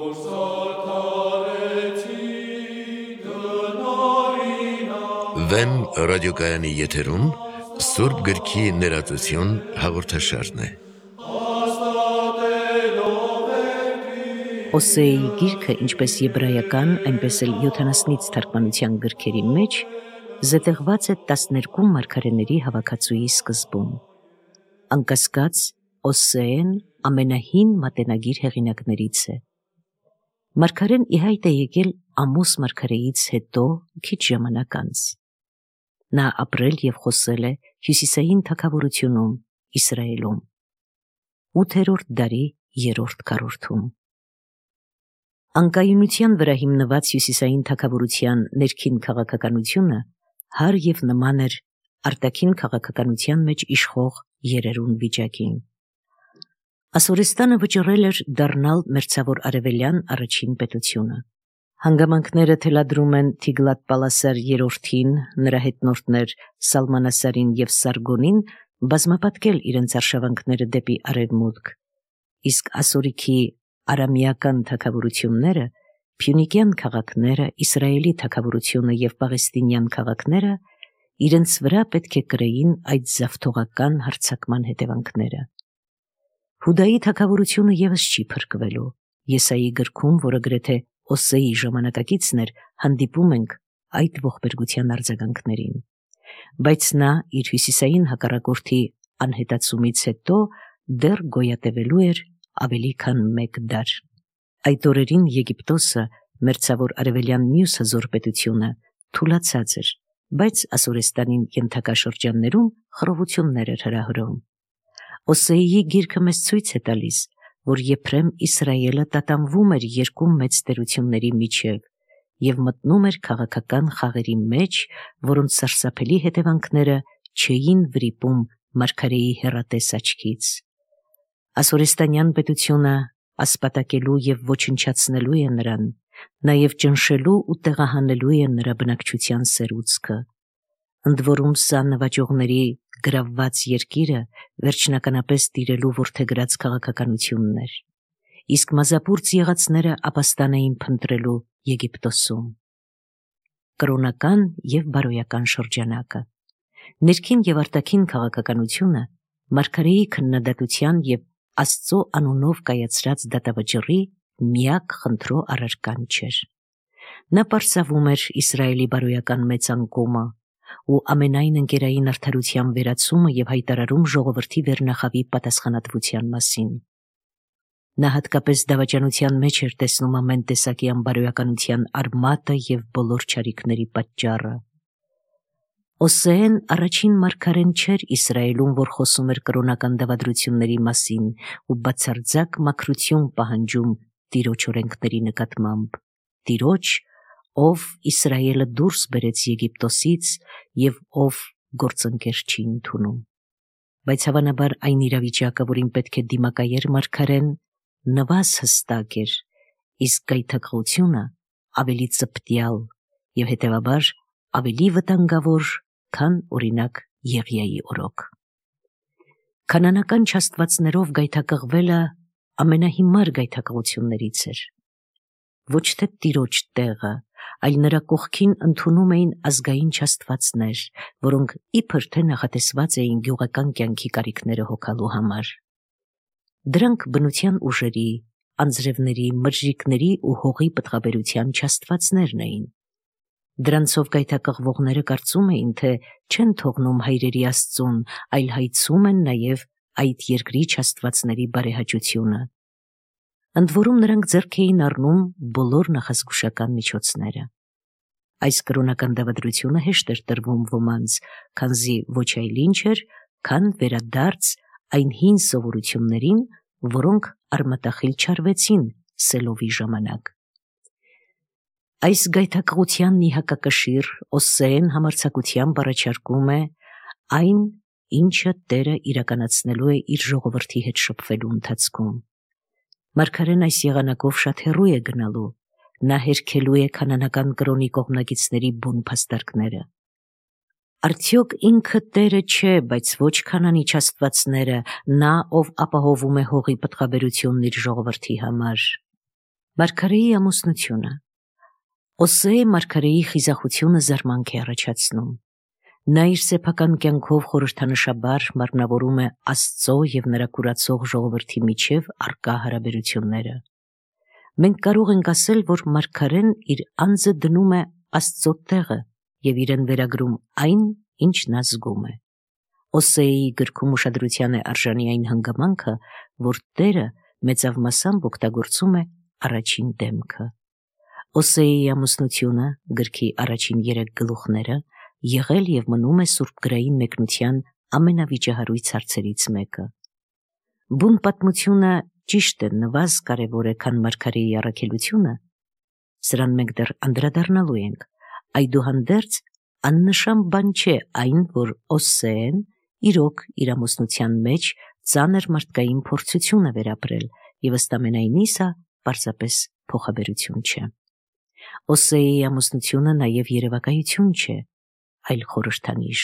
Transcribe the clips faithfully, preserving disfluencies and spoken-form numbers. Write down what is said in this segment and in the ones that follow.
Վեմ ռադիոկայանի եթերում Սուրբ գրքի ներածություն հաղորդաշարն է։ Օսեայի գիրքը, ինչպես եբրայական, այնպես էլ յոթանասունից թարգմանության գրքերի մեջ, զետեղված է տասներկու մարգարեների հավաքածուի սկզբում։ Անկասկած, Օսեեն ամենահին մատենագիր հեղինակներից է։ Մարգարեն ի հայտ է եկել Ամոս մարգարեից հետո քիչ ժամանակ անց։ Նա ապրել և խոսել է հյուսիսային թագավորությունում Իսրայելում ութերորդ դարի երրորդ քառորդում։ Անկայունության վրա հիմնված հյուսիսային թագավորության ներքին քաղաքականությունը հար և նման էր արտաքին քաղաքականության մեջ իշխող երերուն վիճակին։ Ասորեստանը վճռել էր դառնալ մերձավոր արևելյան առաջին պետությունը։ Հանգամանքները թելադրում են Թիգլատ-Պալասար երրորդին, նրա հետնորդներ Սալմանասարին և Սարգոնին բազմապատկել իրենց արշավանքները դեպի արևմուտք, իսկ ասորիքի արամեական թագավորությունները, փյունիկյան քաղաքները, Իսրայելի թագավորությունը և պաղեստինյան քաղաքները իրենց վրա պետք է կրեին այդ զավթողական հարձակման հետևանքները։ Հուդայի թագավորությունը ևս չի փրկվելու։ Եսայի գրքում, որը գրեթե Օսեի ժամանակակիցն էր, հանդիպում ենք այդ ողբերգության արձագանքներին։ Բայց նա իր հյուսիսային հակառակորդի անհետացումից հետո դեռ գոյատևելու էր ավելի քան մեկ դար։ Այդ օրերին Եգիպտոսը, մերձավոր արևելյան մյուս հզոր պետությունը, թուլացած էր, բայց Ասորեստանին ենթակա շրջաններում խռովություններ էր հրահրում։ Օսեիի գիրքը մեզ ցույց է տալիս, որ եփրեմ Իսրայելը տատանվում էր երկու մեծ տերությունների միջև և մտնում էր քաղաքական խաղերի մեջ, որոնց սարսափելի հետևանքները չէին վրիպում մարգարեի հեռատես աչքից։ Ասորեստանյան պետությունը ասպատակելու և ոչնչացնելու է նրան, նաև ճնշելու ու տեղահանելու է նրա բնակչության սերուցքը։ Ընդ որում սա նվաճողների գրավված երկիրը վերջնականապես տիրելու որդեգրած քաղաքականությունն էր, իսկ մազապուրծ եղածները ապաստան էին փնտրելու Եգիպտոսում։ Կրոնական և բարոյական շրջանակը։ Ներքին և արտաքին քաղաքականությունը մարգարեի քննադատության և Աստծո անունով կայացրած դատավճռի միակ խնդրո առարկան չէր։ Նա պարսավում էր Իսրայելի բարոյական մեծ անկումը ու ամենայն ընկերային արդարության վերացումը և հայտարարում ժողովրդի վերնախավի պատասխանատվության մասին։ Նա հատկապես դավաճանության մեջ էր տեսնում ամեն տեսակի անբարոյականության արմատը և բոլոր չարիքների պատճառը։ Օսեեն առաջին մարգարեն չէր Իսրայելում, որ խոսում էր կրոնական դավադրությունների մասին ու բացարձակ մաքրություն պահանջում Տիրոջ օրենքների նկատմամբ, Տիրոջ, ով Իսրայելը դուրս բերեց Եգիպտոսից և ով գործընկեր չի ընդունում։ Բայց հավանաբար այն իրավիճակը, որին պետք է դիմակայեր մարգարեն, նվազ հստակ էր, իսկ գայթակղությունը ավելի ծպտյալ և հետևաբար ավելի վտանգավոր, քան օրինակ Եղիայի օրոք։ Քանանական չաստվածներով գայթակղվելը ամենահիմար գայթակղություններից էր։ Ոչ թե Տիրոջ տեղը, այլ նրա կողքին ընդունում էին ազգային չաստվածներ, որոնք իբր թե նախատեսված էին գյուղական կյանքի կարիքները հոգալու համար։ Դրանք բնության ուժերի, անձրևների, մրրիկների ու հողի պտղաբերության չաստվածներն էին։ Դրանցով գայթակղվողները կարծում էին, թե չեն թողնում հայրերի Աստծուն, այլ հայցում են նաև այդ երկրի չաստվածների բարեհաճությունը։ Ընդ որում նրանք ձեռք էին առնում բոլոր նախազգուշական միջոցները։ Այս կրոնական դավադրությունը հեշտ էր տրվում ոմանց, քանզի ոչ այլ ինչ էր, քան վերադարձ այն հին սովորություններին, որոնք արմատախիլ չարվեցին Սելովի ժամանակ։ Այս գայթակղության մի հակակշիռ Օսեեն համարձակությամբ առաջարկում է այն, ինչը Տերը իրականացնելու է իր ժողովրդի հետ շփվելու ընթացքում։ Մարգարեն այս եղանակով շատ հեռու է գնալու, նա հերքելու է քանանական կրոնի կողմնակիցների բուն փաստարկները։ Արդյոք ինքը Տերը չէ, բայց ոչ քանանի չաստվածները, նա, ով ապահովում է հողի պտղաբերությունն իր ժողովրդի համար։ Մարգարեի ամուսնությունը։ Օսեի մարգարեի խիզախությունը զարմանք է առաջացնում։ Նա իր սեփական կյանքով խորհրդանշաբար մարմնավորում է Աստծո եւ նրա կուրացող ժողովրդի միջև առկա հարաբերությունները։ Մենք կարող ենք ասել, որ մարգարեն իր անձը դնում է Աստծո տեղը եւ իրեն վերագրում այն, ինչ նա զգում է։ Օսեի գրքում ուշադրության է արժանի այն հանգամանքը, որ Տերը մեծավ մասամբ օգտագործում է առաջին դեմքը։ Օսեի ամուսնությունը, գրքի առաջին երեք գլուխները, եղել եւ մնում է Սուրբ գրային մեկնության ամենավիճահարույց հարցերից մեկը։ Բուն պատմությունը ճիշտ է նվազ կարևոր է, քան մարգարեի առաքելությունը, սրան մենք դեռ անդրադառնալու ենք, այդուհանդերձ աննշան բան չէ այն, որ Օսեեն իրոք իր ամուսնության մեջ ծանր մարդկային փորձություն է վերապրել եւ ըստ ամենայնի սա պարզապես փոխաբերություն չէ։ Օսեի ամուսնությունը նաեւ երևակայություն չէ, այլ խորհրդանիշ։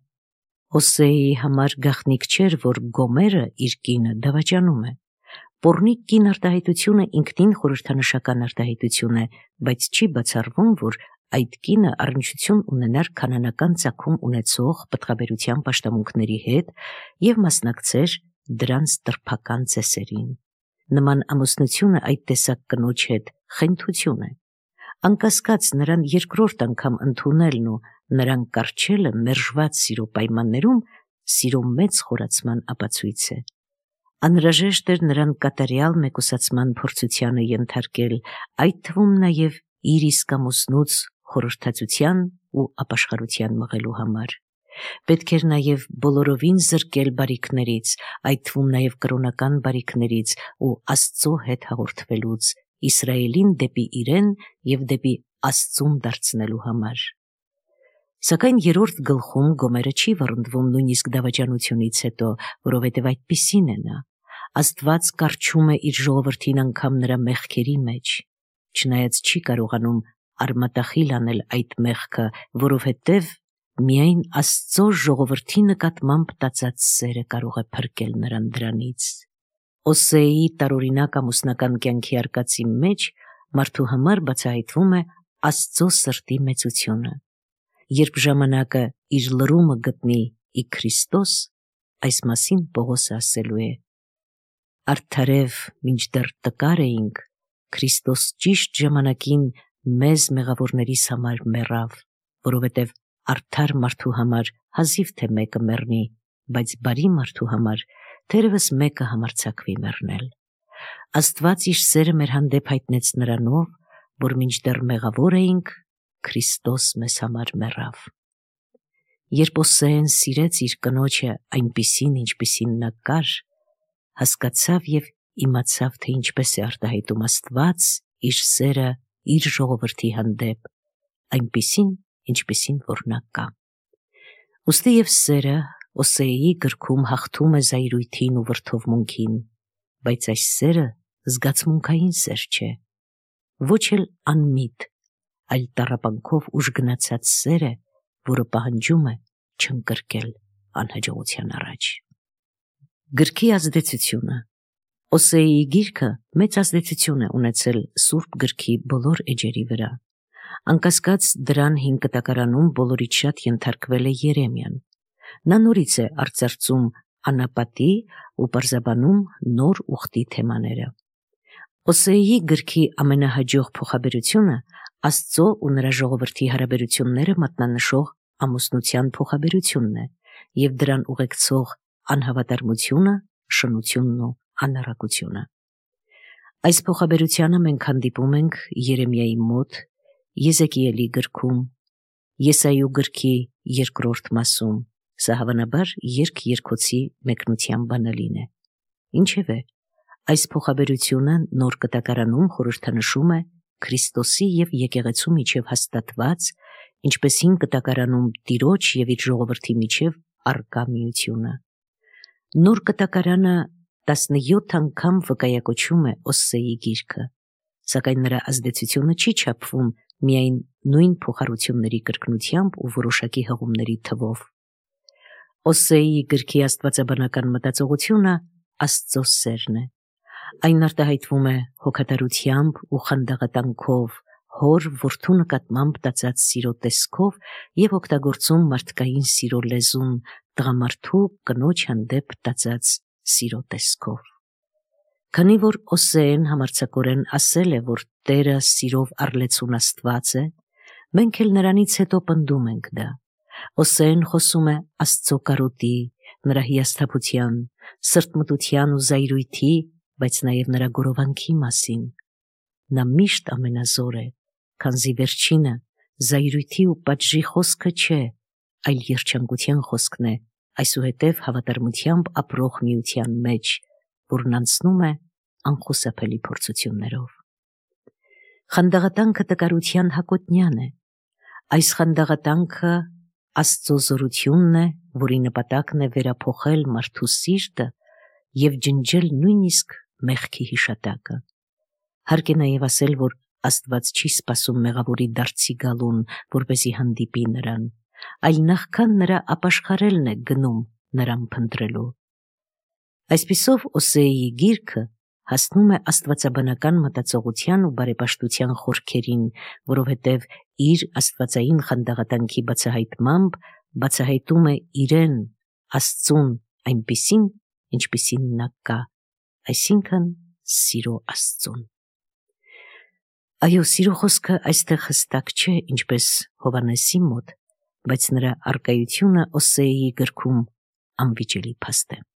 Օսեի համար գաղտնիք չէր, որ Գոմերը իր կինը դավաճանում է։ Պոռնիկ կին արտահայտությունը ինքնին խորհրդանշական արտահայտություն է, բայց չի բացառվում, որ այդ կինը առնչություն ունենար քանանական ծագում ունեցող պտղաբերության պաշտամունքների հետ եւ մասնակցեր դրանց տրփական ծեսերին։ Նման ամուսնությունը այդ տեսակ կնոջ հետ խենթություն է։ Անկասկած նրան երկրորդ անգամ ընդունելն ու նրան կառչելը մերժված սիրո պայմաններում սիրո մեծ խորացման ապացույց է։ Անհրաժեշտ էր նրան կատարյալ մեկուսացման փորձությանը ենթարկել, այդ թվում նաև իր իսկ ամուսնուց խորհրդածության ու ապաշխարության մղելու համար։ Պետք էր նաև բոլորովին զրկել բարիքներից, այդ թվում նաև կրոնական բարիքներից ու Աստծո հետ հաղորդվելուց, Իսրայելին դեպի իրեն եւ դեպի Աստծուն դարձնելու համար։ Սակայն երրորդ գլխում Գոմերը չի վռնդվում նույնիսկ դավաճանությունից հետո, որովհետև այդպիսին է նա։ Աստված կառչում է իր ժողովրդին անգամ նրա մեղքերի մեջ, չնայած չի կարողանում արմատախիլ անել այդ մեղքը, որովհետև միայն Աստծո ժողովրդի նկատմամբ տածած սերը կարող է փրկել նրան դրանից։ Օսեի տարօրինակ ամուսնական կյանքի արկածի մեջ մարդու համար բացահայտվում է Աստծո սրտի մեծությունը։ Երբ ժամանակը իր լրումը գտնի ի Քրիստոս, այս մասին Պողոսը ասելու է. «Արդարև մինչդեռ տկար էինք, Քրիստոս ճիշտ ժամանակին մեզ մեղավորներիս համար մեռավ, որովհետև արդար մարդու համար հազիվ թե մեկը մեռնի, բայց բարի մարդու համար թերևս մեկը համարձակվի մեռնել։ Աստված իր սերը մեր հանդեպ հայտնեց նրանով, որ մինչդեռ մեղավոր էինք, Քրիստոս մեզ համար մեռավ»։ Երբ Օսեեն սիրեց իր կնոջը այնպիսին, ինչպիսին նա կար, հասկացավ եւ իմացավ, թե ինչպես է արտահայտում Աստված իր սերը իր ժողովրդի հանդեպ, այնպիսին, ինչպիսին որ նա կա։ Ուստի եւ սերը Օսեի գրքում հաղթում է զայրույթին ու վրդովմունքին, բայց այս սերը զգացմունքային սեր չէ, ոչ էլ անմիտ, այլ տառապանքով ուժգնացած սեր է, որը պահանջում է չընկրկել անհաջողության առաջ։ Գրքի ազդեցությունը։ Օսեի գիրքը մեծ ազդեցություն է ունեցել Սուրբ գրքի բոլոր էջերի վրա։ Անկասկած դրան հին կտակարանում բոլորից շատ ենթարկվել է Երեմիան։ Նա նորից է արծարծում անապատի ու պարզաբանում նոր ուխտի թեմաները։ Օսեի գրքի ամենահաջող փոխաբերությունը Աստծո ու նրա ժողովրդի հարաբերությունները մատնանշող ամուսնության փոխաբերությունն է եւ դրան ուղեկցող անհավատարմությունը, շնությունն ու անառակությունը։ Այս փոխաբերությանը մենք հանդիպում ենք Երեմիայի մոտ, Եզեկիելի գրքում, Եսայու գրքի երկրորդ մասում, սա հավանաբար երգ-երգոցի մեկնության բանալին է։ Ինչևէ, այս փոխաբերությունը նոր կտակարանում խորհրդանշում է Քրիստոսի եւ եկեղեցու միջև հաստատված, ինչպես հին կտակարանում Տիրոջ եւ իր ժողովրդի միջև առկա միությունը։ Նոր կտակարանը տասնյոթ անգամ վկայակոչում է Օսեի գիրքը, սակայն նրա ազդեցությունը չի չափվում միայն նույն փոխառությունների կրկնությամբ ու որոշակի հղումների թվով։ Օսեի գրքի աստվածաբանական մտածողությունը Աստծո սերն է։ Այն արտահայտվում է հոգատարությամբ ու խանդաղատանքով, հոր որդու նկատմամբ տածած սիրո տեսքով եւ օգտագործում մարդկային սիրո լեզուն տղամարդու կնոջ հանդեպ տածած սիրո տեսքով։ Քանի որ Օսեեն համարձակորեն ասել է, որ Տերը սիրով առլեցուն Աստված է, մենք էլ նրանից հետո պնդում ենք դա։ Օսեեն խոսում է Աստծո կարոտի, նրա հիասթափության, սրտմտության ու զայրույթի, բայց նաև նրա գորովանքի մասին։ Նա միշտ ամենազոր է, քանզի վերջինը զայրույթի ու պատժի խոսքը չէ, այլ երջանկության խոսքն է, այսուհետև հավատարմությամբ ապրող միության մեջ, որն անցնում է անխուսափելի փորձություններով։ Խանդաղատանքը տկարության հակոտնյան է։ Այս խանդաղատանքը Աստծո զորությունն է, որի նպատակն է վերափոխել մարդու սիրտը եւ ջնջել նույնիսկ մեղքի հիշատակը։ Հարկ է նաև ասել, որ Աստված չի սպասում մեղավորի դարձի գալուն, որպեսզի հանդիպի նրան, այլ նախքան նրա ապաշխարելն է գնում նրան փնտրելու։ Այսպիսով Օսեայի գիրքը հասնում է աստվածաբանական մտածողության ու բարեպաշտության խորքերին, որովհետև իր աստվածային խանդաղատանքի բացահայտմամբ բացահայտում է իրեն, Աստծուն, այնպիսին, ինչպիսին նա կա, այսինքն սիրո Աստծուն։ Այո, սիրո խոսքը այստեղ հստակ չէ, ինչպես Հովհաննեսի մոտ, բայց նրա առկայությունը Օսեայի գրքում անվիճելի փաստ է։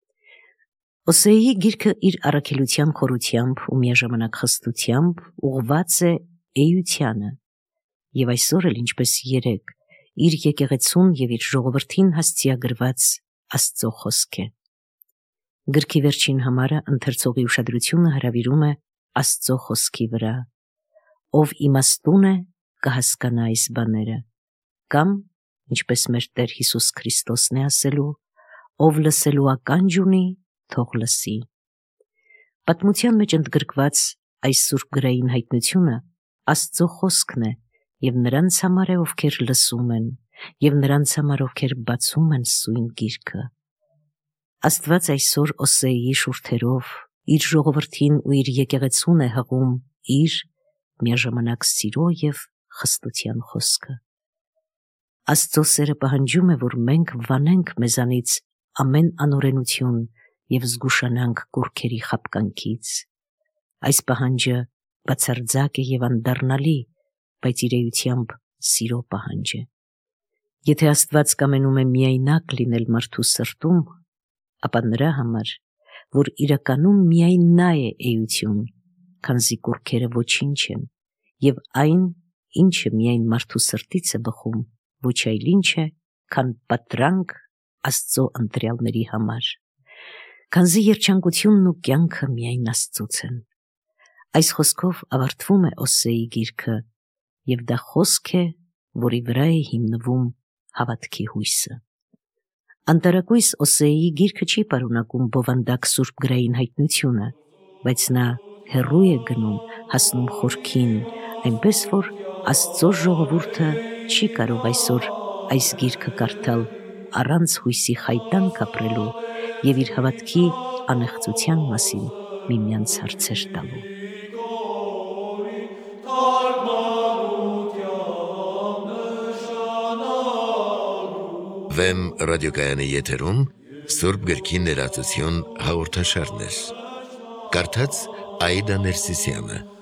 Օսեայի գիրքը իր առաքելության խորությամբ ու միաժամանակ խստությամբ ուղղված է էությանը, եւ այսօր էլ ինչպես երեկ, իր եկեղեցուն եւ իր ժողովրդին հասցեագրված Աստծո խոսք է։ Գրքի վերջին համարը ընթերցողի ուշադրությունը հրավիրում է Աստծո խոսքի վրա։ Ով իմաստուն է, կհասկանա այս բաները, կամ, ինչպես մեր Տեր Հիսուս Քրիստոսն է ասելու, ով լսելու ականջ ունի, թող լսի։ Պատմության մեջ ընդգրկված այս սուրբ գրային հայտնությունը Աստծո խոսքն է եւ նրանց համար է, ովքեր լսում են, եւ նրանց համար, ովքեր բացում են սույն գիրքը։ Աստված այսօր Օսեայի շուրթերով իր ժողովրդին ու իր եկեղեցուն է հղում իր միաժամանակ սիրո եւ խստության խոսքը։ Աստծո սերը պահանջում է, որ մենք վանենք մեզանից ամեն անօրենություն եւ զգուշանանք կուռքերի խապկանքից։ Այս պահանջը բացարձակ է եւ անդառնալի, բայց իր էությամբ սիրո պահանջ է։ Եթե Աստված կամենում է միայնակ լինել մարդու սրտում, ապա նրա համար, որ իրականում միայն նա է էություն, քանզի կուռքերը ոչինչ են, եւ այն, ինչը միայն մարդու սրտից է բխում, ոչ այլ ինչ է, քան պատրանք Աստծո ընտրյալների համար, քանզի երջանկությունն ու կյանքը միայն Աստծուց են։ Այս խոսքով ավարտվում է Օսեայի գիրքը, եւ դա խոսք է, որի վրա է հիմնվում հավատքի հույսը։ Անտարակույս Օսեայի գիրքը չի պարունակում բովանդակ սուրբ գրային հայտնությունը, բայց նա հեռու է գնում, հասնում խորքին, այնպես որ Աստծո ժողովուրդը չի կարող այսօր այս գիրքը կարդալ առանց հույսի խայտանք ապրելու եւ իր հավատքի անեղծության մասին միմյանց հարցեր տալու։ Վեմ ռադիոկայանի եթերում Սուրբ գրքի ներածություն հաղորդաշարներ։ Կարդաց Աիդա Ներսիսյանը։